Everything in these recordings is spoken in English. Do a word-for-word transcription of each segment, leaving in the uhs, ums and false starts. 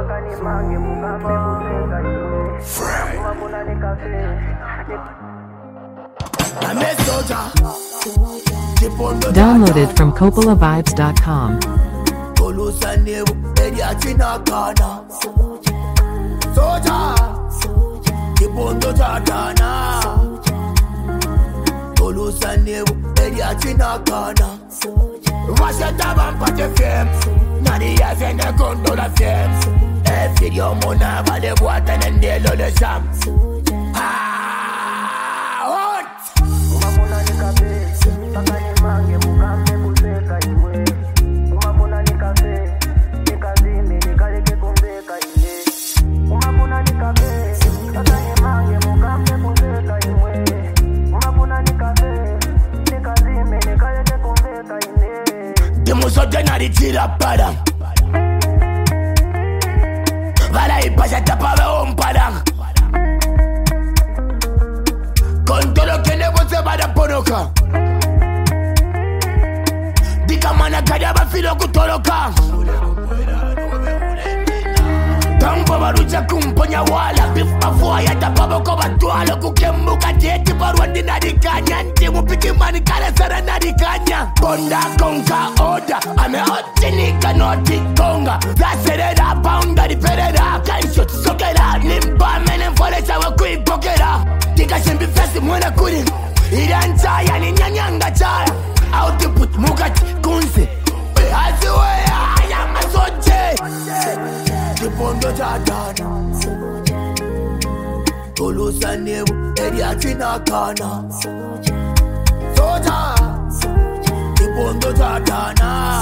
Downloaded from Coppola Vibes dot com. Tira para Vale y pasa tapa de un parang Con todo lo que le voy a para ponoka Diga mana kaya ba filo kutoloka Tampa barucha kumponya wala Bif mafua ya tapa boko batualo Kukembuka teti barua dina dikanya Nti mupiki mani kala sara na dikanya Bonda konka oda Ame oti nika noti konga Laserera pounda di perera Kanshot sokera Nimba menen fole sawa kui pokera Tika shimbi fesi mwena kuri Iran chaya ni nyanyanga chaya Output mukati kunzi Aziwe ya masoje Kipondo jadana Tolusa nebu Eria china kana Soja Kipondo jadana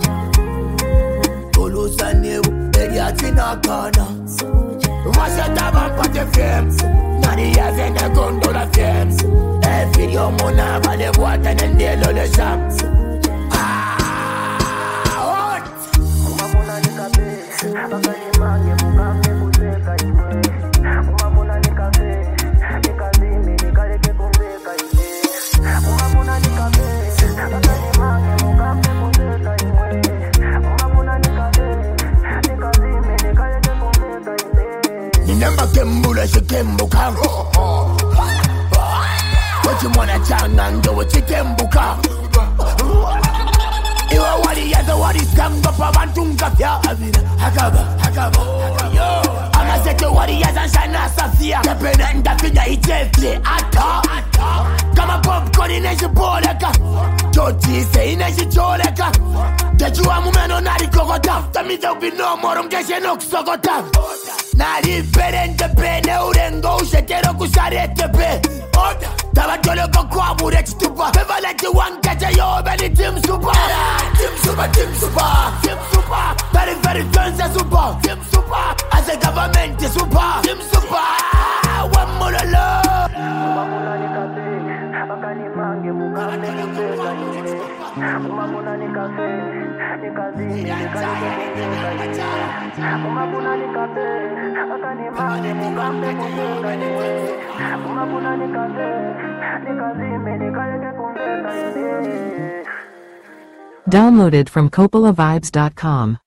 Tolusa nebu Eria china kana Masha taba mpate fem Nani ya zene kondo la fem E video mona vale wata nende lo le sham Ah, hot Umamona ni kabe Bakani mange mukambe kuseka iwe Umamona ni kabe Nikazime nikareke kumbeka iwe Umamona ni kabe Bakani mange mukambe kuseka iwe Umamona ni kabe Nikazime nikareke kumbeka iwe Ninamba kembula shikembuka Wachimwana changa ndo wachikembuka Iwa wali yaza wali samba pa bantunga fya avira Hakaba, hakaba, yo Amasete wali yaza shana safia Kepena ndafinya itefle ata Kama popcorn ineshi poleka Toti se ineshi choleka Tejua mumeno nari kokota Tamiza ubino moro mkeshe no kusokota Nari perente pene urengo ushetero kusarete pe Oda Tabatolo kwa bure chitupa Bevala chiwankacha yo beni team super Team super, team super Team super Very very tense super Team super As a government super Team super One more love Umamuna ni kafe Bakani mange mukane kuseka iwe Umamuna ni kafe Nikazini nikalike kuseka iwe Umamuna ni kafe Bakani mange mukane kuseka iwe Umamuna ni kafe Nikazini nikalike kuseka iwe Downloaded from Coppola Vibes dot com.